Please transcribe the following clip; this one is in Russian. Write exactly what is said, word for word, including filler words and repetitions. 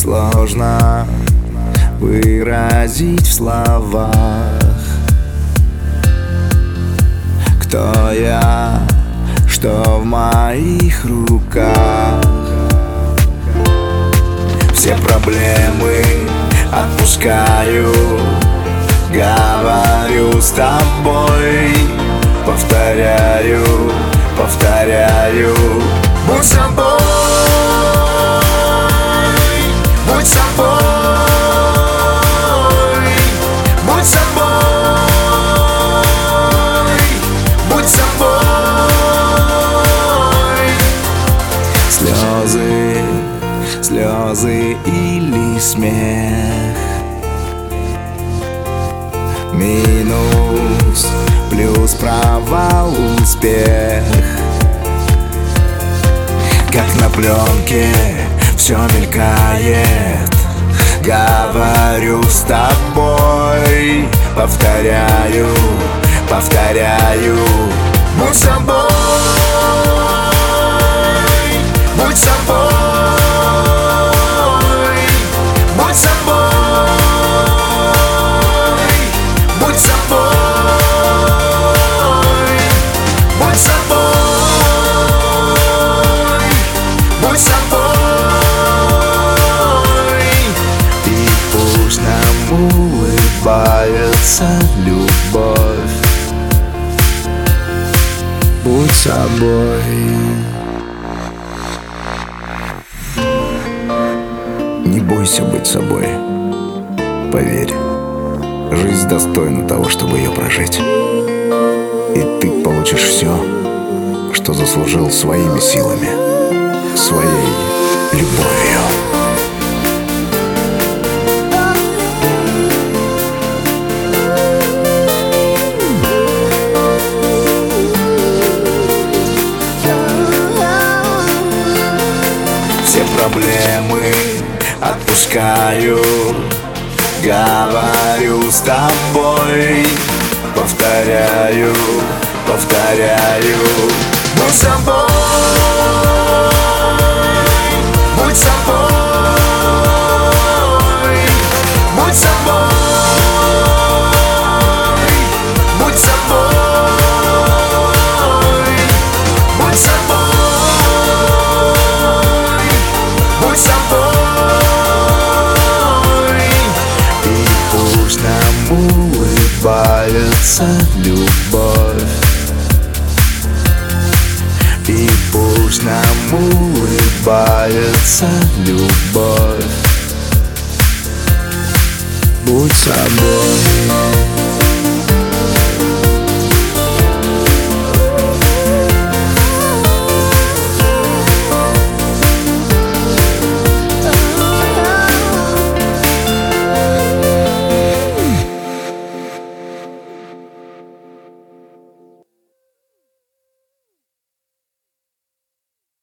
сложно выразить в словах, кто я, что в моих руках. Все проблемы отпускаю, говорю с тобой, повторяю, повторяю. Будь собой, будь собой, будь собой, будь собой. Слезы, слезы или смех, минус, плюс, провал, успех. Как на пленке все мелькает, говорю с тобой, повторяю, повторяю. Будь собой, будь собой, будь собой, будь собой, будь собой, будь собой. И пусть нам улыбается любовь. Будь собой. Не бойся быть собой. Поверь, жизнь достойна того, чтобы ее прожить. И ты получишь все, что заслужил своими силами, своей любовью. Все проблемы отпускаю, говорю с тобой, повторяю, повторяю. Будь собой, будь собой, будь собой, будь собой, будь собой, будь собой. И пусть нам улыбается любовь. И пусть нам улыбается любовь. Будь собой.